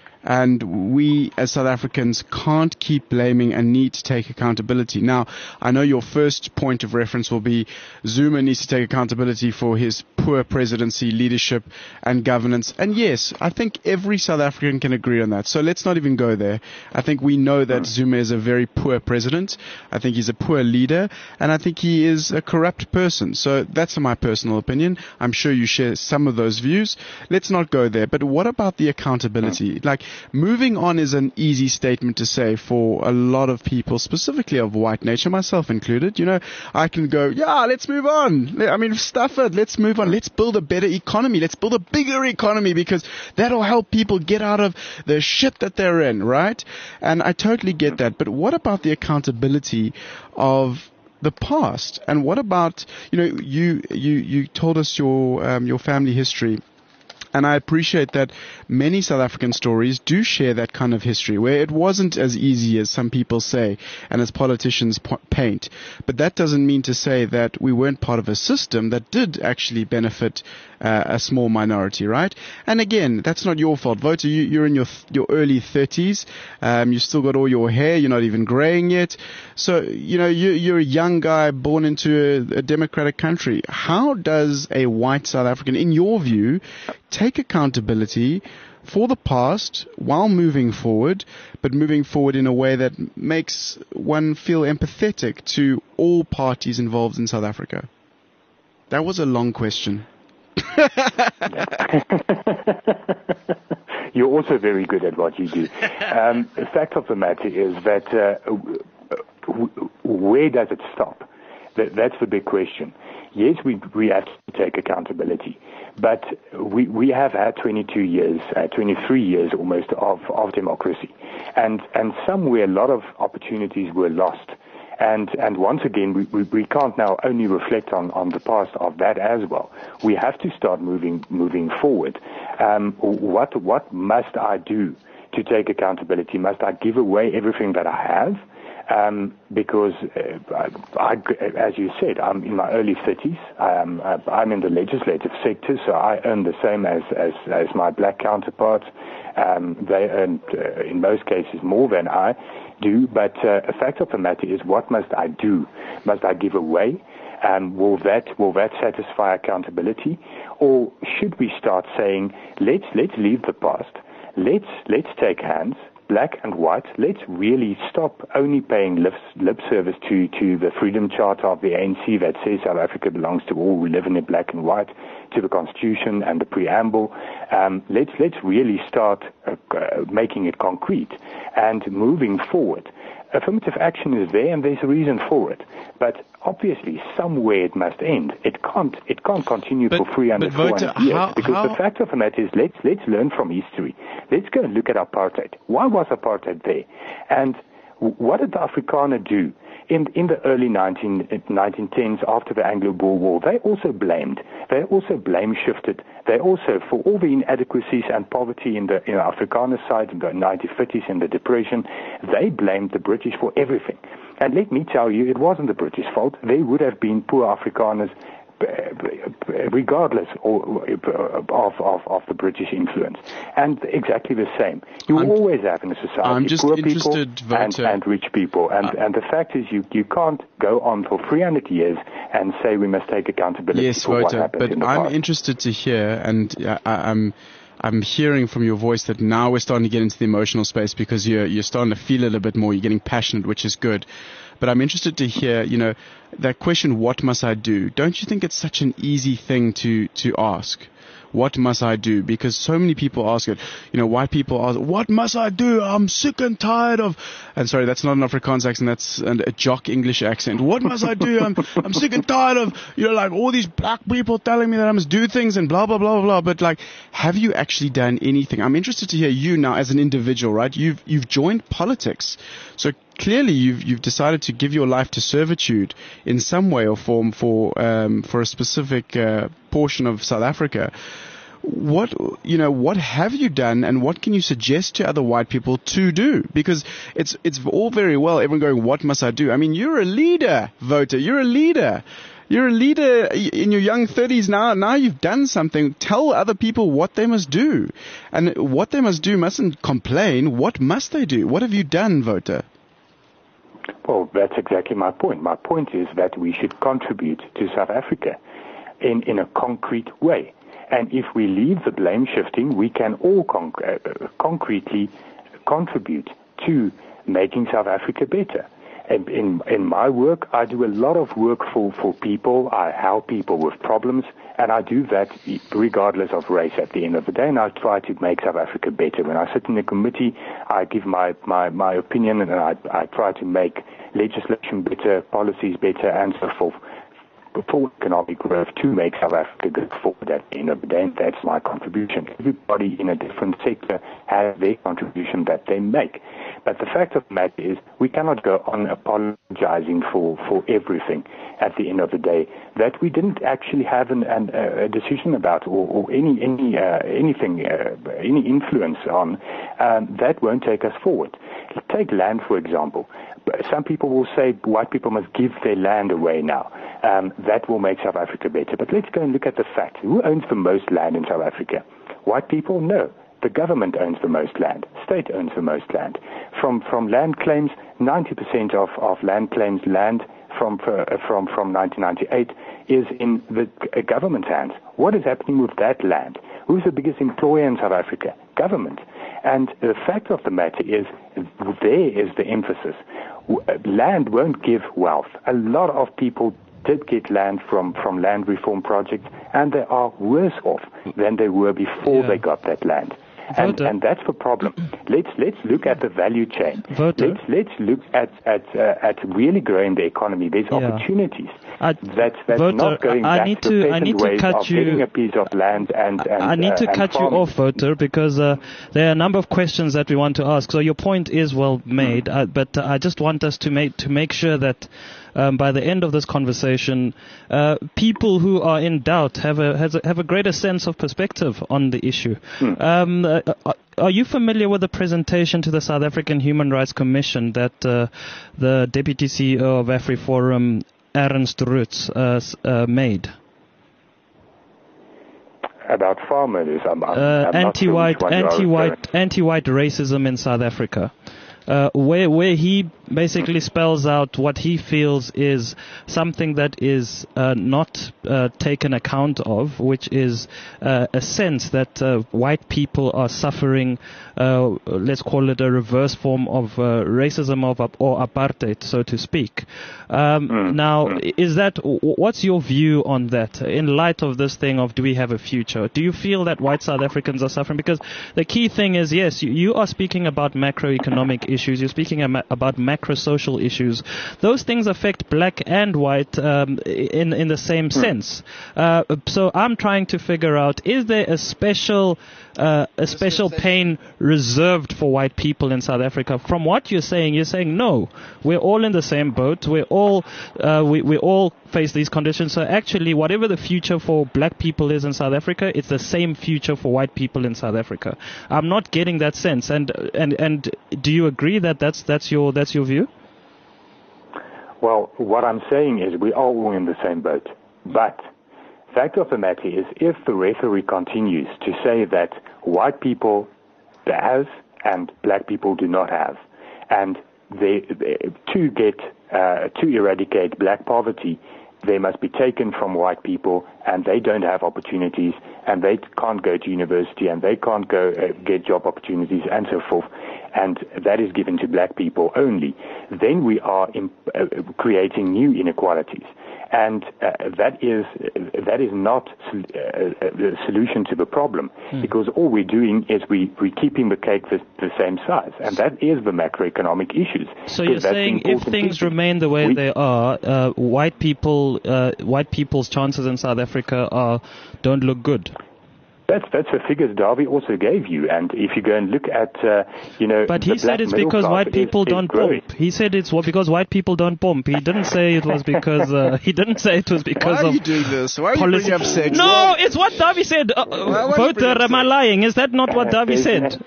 And we, as South Africans, can't keep blaming and need to take accountability. Now, I know your first point of reference will be Zuma needs to take accountability for his poor presidency, leadership, and governance. And yes, I think every South African can agree on that. So let's not even go there. I think we know that Zuma is a very poor president. I think he's a poor leader. And I think he is a corrupt person. So that's my personal opinion. I'm sure you share some of those views. Let's not go there. But what about the accountability? Like, moving on is an easy statement to say for a lot of people, specifically of white nature, myself included. You know, I can go, yeah, let's move on. I mean, stuff it. Let's move on. Let's build a better economy. Let's build a bigger economy because that'll help people get out of the shit that they're in, right? And I totally get that. But what about the accountability of the past? And what about, you know, you, you, you told us your, um, your family history. And I appreciate that many South African stories do share that kind of history, where it wasn't as easy as some people say and as politicians po- paint. But that doesn't mean to say that we weren't part of a system that did actually benefit uh, a small minority, right? And again, that's not your fault. Voter, you, you're in your th- your early thirties. Um, you've still got all your hair. You're not even graying yet. So, you know, you, you're a young guy born into a, a democratic country. How does a white South African, in your view, take accountability for the past while moving forward, but moving forward in a way that makes one feel empathetic to all parties involved in South Africa? That was a long question. You're also very good at what you do. Um, the fact of the matter is that uh, where does it stop? That, that's the big question. Yes, we we have to take accountability, but we we have had twenty-two years, uh, twenty-three years almost of, of democracy, and and somewhere a lot of opportunities were lost. And and once again, we, we, we can't now only reflect on, on the past of that as well. We have to start moving moving forward. Um, what what must I do to take accountability? Must I give away everything that I have? Um, because, uh, I, as you said, I'm in my early thirties. Um, I'm in the legislative sector, so I earn the same as, as, as my black counterparts. Um, they earn, uh, in most cases, more than I do. But uh, a fact of the matter is, what must I do? Must I give away? Um, will that will that satisfy accountability, or should we start saying, let's let's leave the past, let's let's take hands, black and white, let's really stop only paying lip, lip service to, to the Freedom Charter of the A N C that says South Africa belongs to all who live in it black and white, to the Constitution and the preamble. Um, let's let's really start uh, uh, making it concrete and moving forward. Affirmative action is there, and there's a reason for it. But obviously, somewhere it must end. It can't. It can't continue but, for three hundred, four hundred years. How, because how? the fact of the matter is, let's let's learn from history. Let's go and look at apartheid. Why was apartheid there? And what did the Afrikaner do in in the early nineteen tens after the Anglo-Boer War? They also blamed. They also blame shifted. They also, for all the inadequacies and poverty in the in the Afrikaner side in the nineteen fifties in the Depression, they blamed the British for everything. And let me tell you, it wasn't the British fault. They would have been poor Afrikaners regardless of, of, of the British influence. And exactly the same. You I'm, always have in a society I'm just poor people and, and rich people. And, uh, and the fact is you, you can't go on for three hundred years and say we must take accountability yes, for Wouter, what happened but in the I'm past. interested to hear, and I, I'm I'm hearing from your voice that now we're starting to get into the emotional space because you're you're starting to feel it a bit more. You're getting passionate, which is good. But I'm interested to hear, you know, that question, what must I do? Don't you think it's such an easy thing to, to ask? What must I do? Because so many people ask it. You know, white people ask, what must I do? I'm sick and tired of... And sorry, that's not an Afrikaans accent. That's a jock English accent. What must I do? I'm, I'm sick and tired of, you know, like all these black people telling me that I must do things and blah, blah, blah, blah, blah. But like, have you actually done anything? I'm interested to hear you now as an individual, right? You've, you've joined politics. So clearly you've, you've decided to give your life to servitude in some way or form for, um, for a specific, uh, portion of South Africa. What, you know, what have you done and what can you suggest to other white people to do? Because it's, it's all very well everyone going, what must I do? I mean, you're a leader, Wouter. You're a leader. You're a leader in your young thirties now. Now you've done something. Tell other people what they must do. And what they must do mustn't complain. What must they do? What have you done, Wouter? Well, that's exactly my point. My point is that we should contribute to South Africa in, in a concrete way. And if we leave the blame shifting, we can all conc- uh, concretely contribute to making South Africa better. And in, in my work, I do a lot of work for, for people. I help people with problems, and I do that regardless of race at the end of the day, and I try to make South Africa better. When I sit in the committee, I give my, my, my opinion, and I, I try to make legislation better, policies better, and so forth, for economic growth to make South Africa go forward at the end of the day. And that's my contribution. Everybody in a different sector has their contribution that they make. But the fact of the matter is we cannot go on apologizing for, for everything at the end of the day that we didn't actually have an, an, a decision about or, or any, any uh, anything, uh, any influence on. Um, that won't take us forward. Take land, for example. Some people will say white people must give their land away now. Um, that will make South Africa better. But let's go and look at the fact. Who owns the most land in South Africa? White people? No. The government owns the most land. State owns the most land. From from land claims, ninety percent of, of land claims land from uh, from from nineteen ninety-eight is in the uh, government's hands. What is happening with that land? Who's the biggest employer in South Africa? Government. And the fact of the matter is, there is the emphasis. Land won't give wealth. A lot of people did get land from, from land reform projects, and they are worse off than they were before yeah. they got that land. And, and that's the problem. Let's let's look at the value chain. Voter. Let's let's look at at uh, at really growing the economy. There's Yeah. opportunities. I, that's that's Voter, not going I back need to, to, the I need peasant to ways cut of you. getting a piece of land and, and I need uh, to and cut you farming. off, Voter, because uh, there are a number of questions that we want to ask. So your point is well made, mm. uh, but uh, I just want us to make to make sure that um, by the end of this conversation, uh, people who are in doubt have a, has a have a greater sense of perspective on the issue. Mm. Um, uh, uh, Are you familiar with the presentation to the South African Human Rights Commission that uh, the Deputy C E O of AfriForum, Ernst Roots, uh, uh, made? About farmers, I'm, I'm, uh, I'm anti-white, not sure anti-white, anti-white racism in South Africa. Uh, where where he basically spells out what he feels is something that is uh, not uh, taken account of, which is uh, a sense that uh, white people are suffering, uh, let's call it a reverse form of uh, racism of, or apartheid, so to speak. Um, mm. Now, mm. is that, what's your view on that in light of this thing of do we have a future? Do you feel that white South Africans are suffering? Because the key thing is, yes, you, you are speaking about macroeconomic issues. Issues. You're speaking about macro social issues. Those things affect black and white um, in in the same hmm. sense. Uh, so I'm trying to figure out: is there a special uh, a special pain reserved for white people in South Africa? From what you're saying, you're saying no. We're all in the same boat. We're all uh, we we all face these conditions. So actually, whatever the future for black people is in South Africa, it's the same future for white people in South Africa. I'm not getting that sense. And and and do you agree that that's that's your that's your view? Well, what I'm saying is we are all in the same boat. But fact of the matter is, if the referee continues to say that white people have and black people do not have, and they, they to get uh, to eradicate black poverty, they must be taken from white people, and they don't have opportunities, and they can't go to university, and they can't go uh, get job opportunities, and so forth, and that is given to black people only. Then we are in, uh, creating new inequalities, and uh, that is uh, that is not uh, the solution to the problem, hmm. because all we're doing is we we're keeping the cake the, the same size, and that is the macroeconomic issues. So you're saying if things issue. remain the way we, they are, uh, white people, uh, white people's chances in South Africa are don't look good. That's that's the figures Darby also gave you, and if you go and look at, uh, you know, but he said it's because white people is, don't is bump. He said it's because white people don't bump. He didn't say it was because uh, he didn't say it was because Why are of. you doing this? Why are you policy. bringing up sex? No, well, it's what Darby said. Uh, Voter, am I lying? Is that not what Darby said?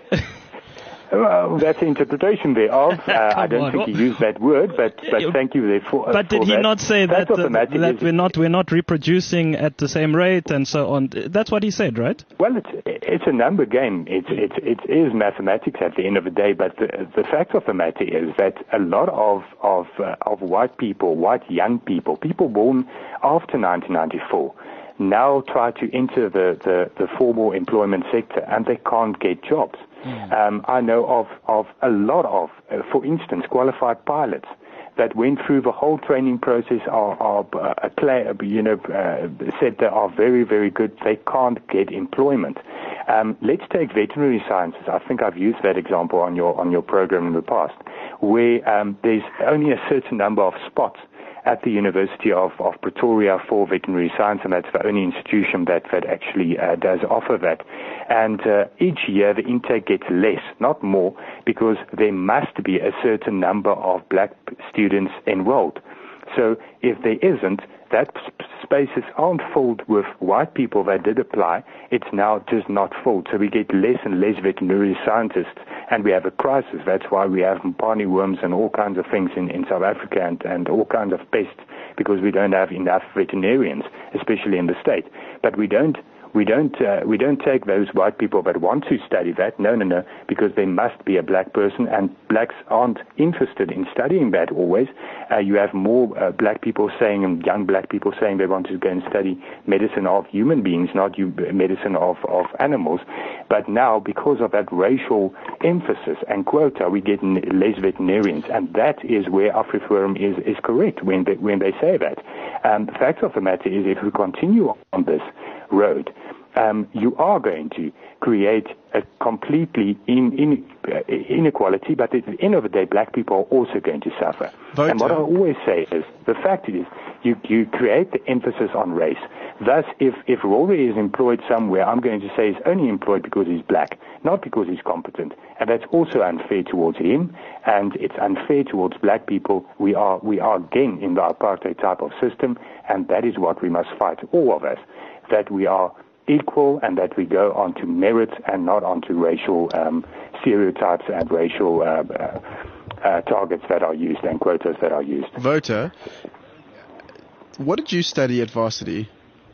Well, that's the interpretation thereof. Uh, I don't on. think he used that word, but, but thank you for. Uh, but did for he that. not say that, uh, that we're not we're not reproducing at the same rate and so on? That's what he said, right? Well, it's it's a number game. It's it's it is mathematics at the end of the day. But the the fact of the matter is that a lot of of uh, of white people, white young people, people born after nineteen ninety-four, now try to enter the the, the formal employment sector, and they can't get jobs. Mm. Um, I know of, of a lot of, uh, for instance, qualified pilots that went through the whole training process, are, are uh, clear, you know, uh, said they are very, very good. They can't get employment. Um, let's take veterinary sciences. I think I've used that example on your on your program in the past, where um, there's only a certain number of spots at the University of, of Pretoria for veterinary science, and that's the only institution that, that actually uh, does offer that. And uh, each year the intake gets less, not more, because there must be a certain number of black students enrolled. So if there isn't, that sp- spaces aren't filled with white people that did apply. It's now just not filled. So we get less and less veterinary scientists, and we have a crisis. That's why we have mpani worms and all kinds of things in, in South Africa, and, and all kinds of pests, because we don't have enough veterinarians, especially in the state. But we don't We don't uh, we don't take those white people that want to study that. No, no, no, because there must be a black person, and blacks aren't interested in studying that always. Uh, you have more uh, black people saying, and young black people saying they want to go and study medicine of human beings, not you, medicine of, of animals. But now, because of that racial emphasis and quota, we get n- less veterinarians, and that is where AfriForum is, is correct when they, when they say that. Um, the fact of the matter is, if we continue on this road, um, you are going to create a completely in, in, uh, inequality, but at the end of the day, black people are also going to suffer. Voter. And what I always say is, the fact is, you, you create the emphasis on race. Thus, if, if Rory is employed somewhere, I'm going to say he's only employed because he's black, not because he's competent. And that's also unfair towards him, and it's unfair towards black people. We are, we are again in the apartheid type of system, and that is what we must fight, all of us, that we are equal and that we go on to merit and not onto racial um, stereotypes and racial uh, uh, uh, targets that are used and quotas that are used. Voter, what did you study at varsity?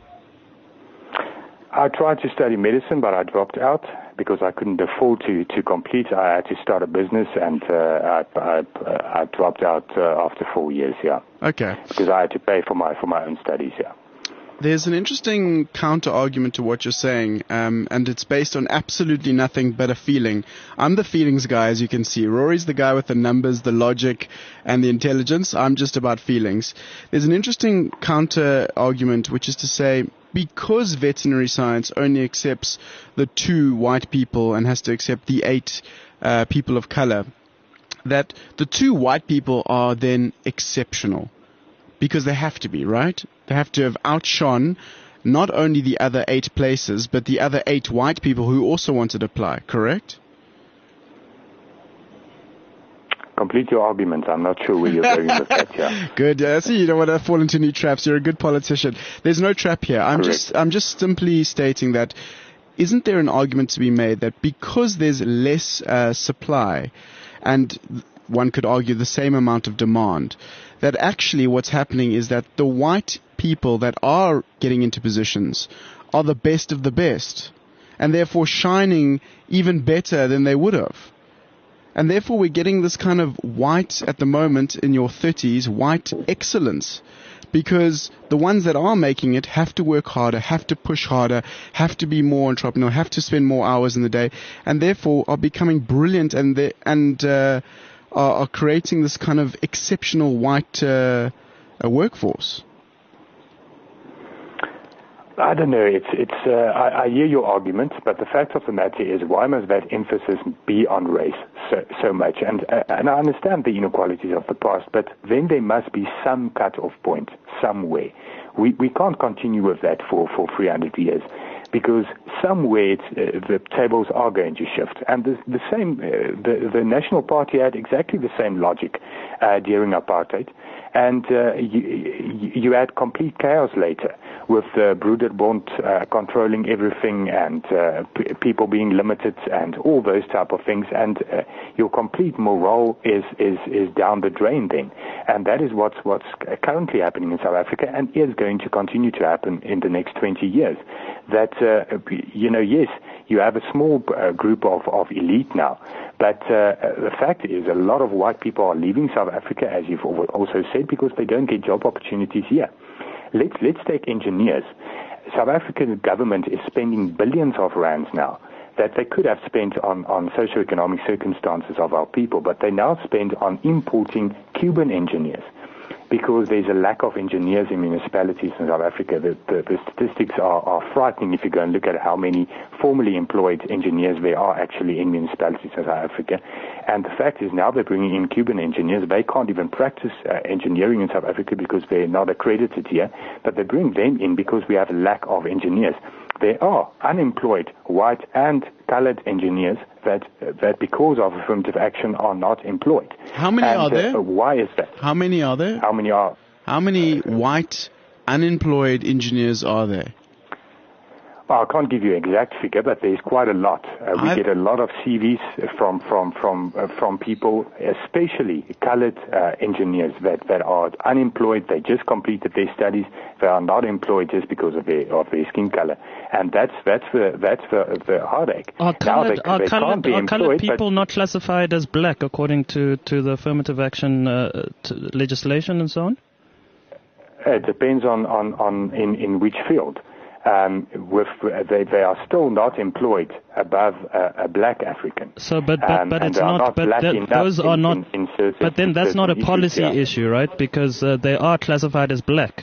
I tried to study medicine, but I dropped out because I couldn't afford to, to complete. I had to start a business, and uh, I, I, I dropped out uh, after four years, yeah. Okay. Because I had to pay for my for my own studies, yeah. There's an interesting counter-argument to what you're saying, um, and it's based on absolutely nothing but a feeling. I'm the feelings guy, as you can see. Rory's the guy with the numbers, the logic, and the intelligence. I'm just about feelings. There's an interesting counter-argument, which is to say, because veterinary science only accepts the two white people and has to accept the eight uh, people of color, that the two white people are then exceptional. Because they have to be, right? They have to have outshone not only the other eight places, but the other eight white people who also wanted to apply, correct? Complete your argument. I'm not sure where you're going with that, yeah. Good. Uh, see, you don't want to fall into any traps. You're a good politician. There's no trap here. I'm Correct. just, I'm just simply stating that isn't there an argument to be made that because there's less uh, supply and one could argue the same amount of demand, that actually what's happening is that the white people that are getting into positions are the best of the best, and therefore shining even better than they would have. And therefore we're getting this kind of white, at the moment in your thirties, white excellence. Because the ones that are making it have to work harder, have to push harder, have to be more entrepreneurial, have to spend more hours in the day, and therefore are becoming brilliant and they, and uh, are, are creating this kind of exceptional white uh, uh, workforce. I don't know. It's it's. Uh, I, I hear your argument, but the fact of the matter is, why must that emphasis be on race so so much? And uh, and I understand the inequalities of the past, but then there must be some cut-off point somewhere. We we can't continue with that for for three hundred years, because somewhere it's, uh, the tables are going to shift. And the the same. Uh, the the National Party had exactly the same logic uh, during apartheid. And uh, you, you had complete chaos later, with uh, Broederbond uh, controlling everything and uh, p- people being limited and all those type of things. And uh, your complete morale is, is, is down the drain then. And that is what's, what's currently happening in South Africa and is going to continue to happen in the next twenty years. That, uh, you know, yes, you have a small uh, group of, of elite now. But uh, the fact is, a lot of white people are leaving South Africa, as you've also said, because they don't get job opportunities here. Let's let's take engineers. South African government is spending billions of rands now that they could have spent on, on socioeconomic circumstances of our people, but they now spend on importing Cuban engineers, because there's a lack of engineers in municipalities in South Africa. The, the, the statistics are, are frightening if you go and look at how many formally employed engineers there are actually in municipalities in South Africa. And the fact is, now they're bringing in Cuban engineers. They can't even practice uh, engineering in South Africa because they're not accredited here, but they bring them in because we have a lack of engineers. There are unemployed white and colored engineers that that because of affirmative action are not employed. How many and, are there? Uh, why is that? How many are there? How many are? How many white unemployed engineers are there? Well, I can't give you an exact figure, but there's quite a lot. Uh, we I've... get a lot of C Vs from from from uh, from people, especially colored uh, engineers that, that are unemployed. They just completed their studies. They are not employed just because of their of their skin color, and that's that's the that's the the heartache. Are colored, they, are they colored, are employed, colored people not classified as black according to to the affirmative action uh, legislation and so on? It depends on on on in in which field. Um, with, they, they are still not employed above a, a black African. So, but but, um, but it's not, not. But that, those are in, not. In, in certain, but then that's not a policy issues, yeah. issue, right? Because uh, they are classified as black.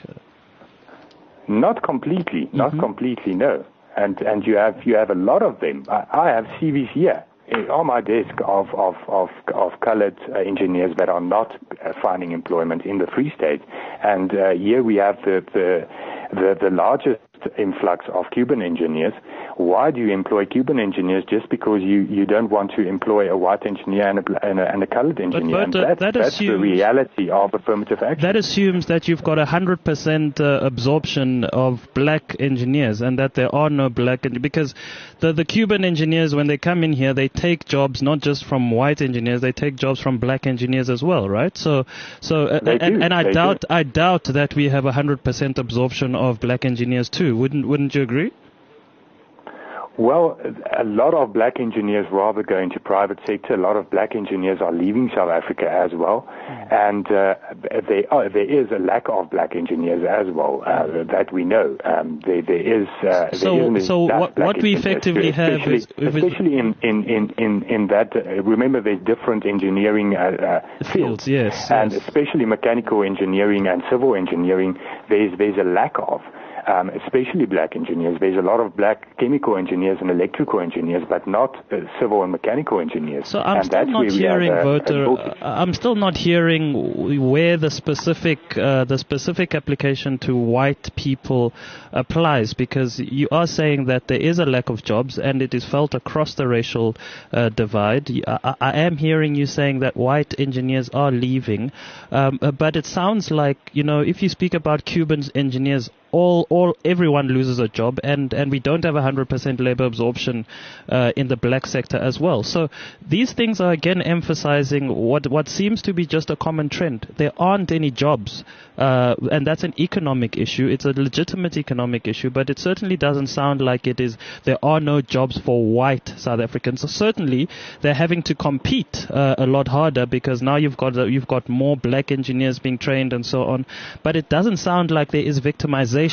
Not completely. Not mm-hmm. completely. No. And and you have you have a lot of them. I, I have C Vs here on my desk of of of, of colored uh, engineers that are not uh, finding employment in the Free State, and uh, here we have the the the, the largest influx of Cuban engineers. Why do you employ Cuban engineers? Just because you, you don't want to employ a white engineer and a, and a, and a colored engineer. But, but, and that's, that that's assumes, the reality of affirmative action. That assumes that you've got a hundred percent absorption of black engineers and that there are no black, because the, the Cuban engineers, when they come in here, they take jobs not just from white engineers, they take jobs from black engineers as well, right? So, so uh, and, and I they doubt, do. I doubt that we have a hundred percent absorption of black engineers too. Wouldn't, wouldn't you agree? Well, a lot of black engineers rather go into private sector. A lot of black engineers are leaving South Africa as well. And uh, there, are, there is a lack of black engineers as well, uh, that we know. Um, there, there is... Uh, so there so what, what we effectively have is... Especially in, in, in, in, in that... Uh, remember, there's different engineering uh, uh, fields. fields. Yes. And yes. especially mechanical engineering and civil engineering, there's, there's a lack of... Um, especially black engineers. There's a lot of black chemical engineers and electrical engineers, but not uh, civil and mechanical engineers. So I'm and still not hearing, a, voter. A I'm still not hearing where the specific uh, the specific application to white people applies, because you are saying that there is a lack of jobs and it is felt across the racial uh, divide. I, I am hearing you saying that white engineers are leaving, um, but it sounds like, you know, if you speak about Cuban engineers, all, all, everyone loses a job, and, and we don't have a hundred percent labor absorption uh, in the black sector as well. So these things are again emphasizing what what seems to be just a common trend. There aren't any jobs, uh, and that's an economic issue. It's a legitimate economic issue, but it certainly doesn't sound like it is. There are no jobs for white South Africans. So certainly they're having to compete uh, a lot harder, because now you've got uh, you've got more black engineers being trained and so on. But it doesn't sound like there is victimization.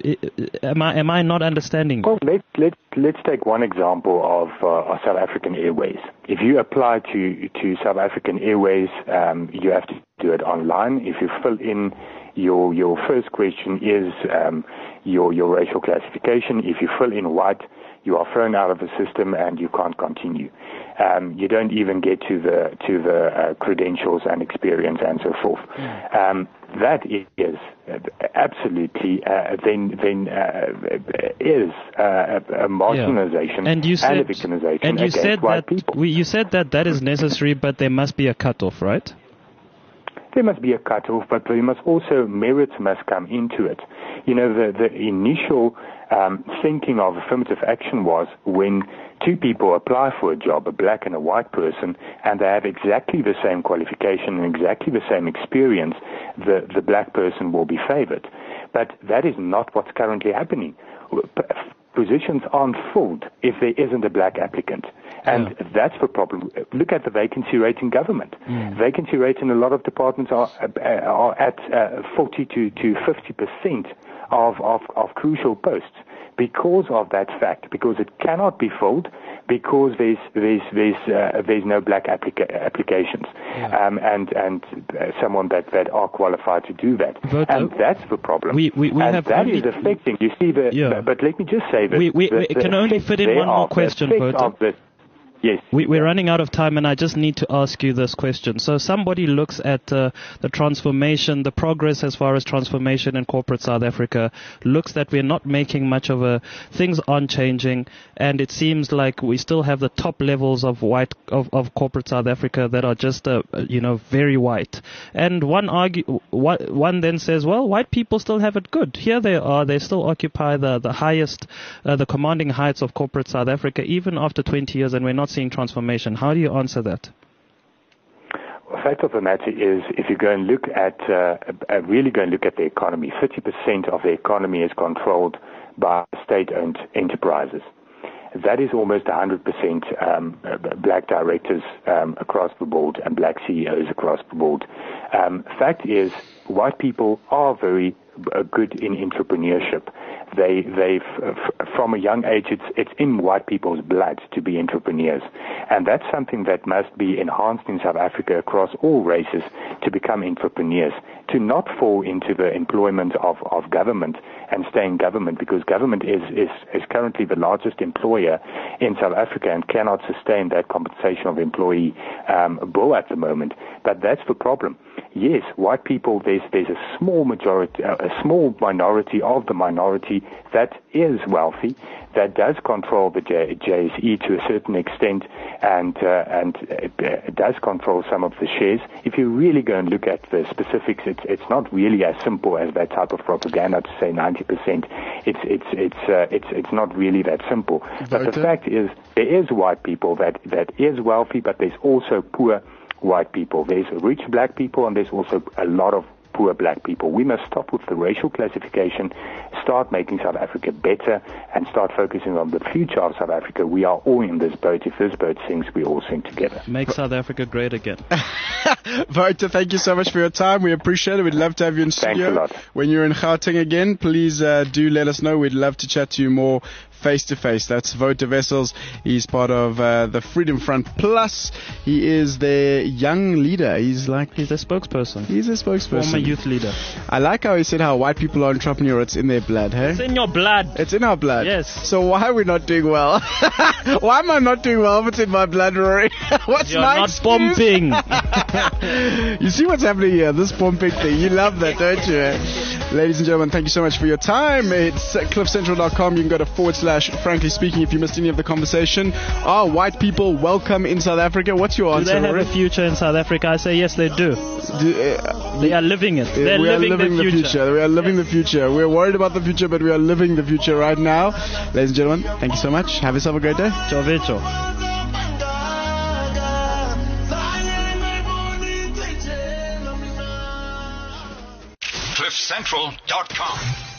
Am I am I not understanding? Well, let's let's let's take one example of, uh, of South African Airways. If you apply to to South African Airways, um, you have to do it online. If you fill in your your first question is um, your your racial classification. If you fill in white, you are thrown out of the system and you can't continue. Um, you don't even get to the to the uh, credentials and experience and so forth. Mm. Um, that is absolutely uh, then then uh, is uh, a marginalization yeah. and, you said, and a victimization and you against said white that people. We, you said that that is necessary, but there must be a cutoff, right? There must be a cutoff, but there must also merit must come into it. You know, the the initial um, thinking of affirmative action was when two people apply for a job, a black and a white person, and they have exactly the same qualification and exactly the same experience, the, the black person will be favored. But that is not what's currently happening. Positions aren't filled if there isn't a black applicant. And yeah. that's the problem. Look at the vacancy rate in government. Mm. Vacancy rate in a lot of departments are, are at uh, forty to fifty percent of, of, of crucial posts. Because of that fact, because it cannot be filled, because there's there's there's uh, there's no black applica- applications, yeah. um, and and uh, someone that, that are qualified to do that, but, and uh, that's the problem. We we, we and have that only, is affecting. You see the. Yeah. But, but let me just say that we we, the, we can only fit in one more question, Voter. Yes. We, we're running out of time, and I just need to ask you this question. So somebody looks at uh, the transformation, the progress as far as transformation in corporate South Africa, looks that we're not making much of a, things aren't changing, and it seems like we still have the top levels of white, of, of corporate South Africa that are just, uh, you know, very white. And one argue, one then says, well, white people still have it good. Here they are, they still occupy the, the highest, uh, the commanding heights of corporate South Africa, even after twenty years, and we're not seeing transformation. How do you answer that? Well, the fact of the matter is, if you go and look at, uh, uh, really go and look at the economy, fifty percent of the economy is controlled by state-owned enterprises. That is almost one hundred percent um, black directors um, across the board and black C E Os across the board. Um, fact is, white people are very uh, good in entrepreneurship. They, they, f- from a young age, it's, it's in white people's blood to be entrepreneurs. And that's something that must be enhanced in South Africa across all races to become entrepreneurs, to not fall into the employment of, of government and stay in government, because government is, is, is currently the largest employer in South Africa and cannot sustain that compensation of employee um, bill at the moment. But that's the problem. Yes, white people, there's, there's a small majority, uh, a small minority of the minority that is wealthy, that does control the J- JSE to a certain extent, and uh, and uh, does control some of the shares. If you really go and look at the specifics, it's it's not really as simple as that type of propaganda to say ninety percent. It's it's it's uh, it's it's not really that simple. Voter. But the fact is, there is white people that that is wealthy, but there's also poor white people. There's rich black people, and there's also a lot of poor black people. We must stop with the racial classification, start making South Africa better, and start focusing on the future of South Africa. We are all in this boat. If this boat sinks, we all sink together. Make South Africa great again. Wouter, thank you so much for your time. We appreciate it. We'd love to have you in studio. Thanks a lot. When you're in Gauteng again, please uh, do let us know. We'd love to chat to you more face to face. That's Wouter Wessels. He's part of uh, the Freedom Front Plus. He is their young leader. He's like He's a spokesperson. he's a spokesperson. Former youth leader. I like how he said how white people are entrepreneurs. It's in their blood, hey? It's in your blood. It's in our blood. Yes. So why are we not doing well? Why am I not doing well if it's in my blood, Rory? What's You're my not excuse? pumping. You see what's happening here? This pumping thing. You love that, don't you? Ladies and gentlemen, thank you so much for your time. It's cliff central dot com. You can go to forward slash frankly speaking if you missed any of the conversation. Are white people welcome in South Africa? What's your Do answer, they have Rory? a future in South Africa? I say yes, they do. Do, uh, They are living it. They're we are living, living the the future. future. We are living the future. We're worried about the future, but we are living the future right now. Ladies and gentlemen, thank you so much. Have yourself a great day. Chovecho. cliff central dot com